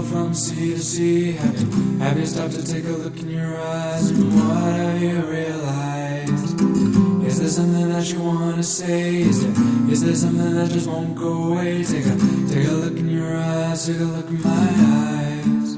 from sea to sea. Have you stopped to take a look in your eyes? And what have you realized? Is there something that you want to say? Is there something that just won't go away? Take a look in your eyes, take a look in my eyes.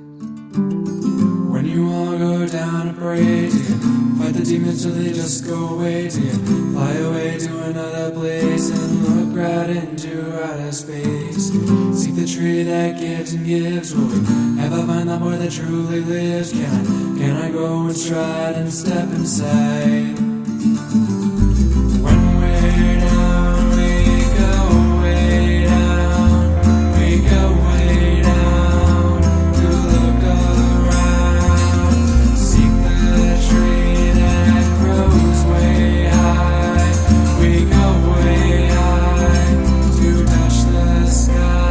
When you all go down to pray, fight the demons till they just go away. Fly away to another place and look right into outer space. Seek the tree that gives and gives. Will we ever find the boy that truly lives? Can I go and stride and step inside? When we're down, we go way down. We go way down to look around. Seek the tree that grows way high. We go way high to touch the sky.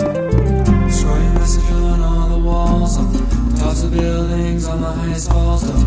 Tops of buildings on the highest falls.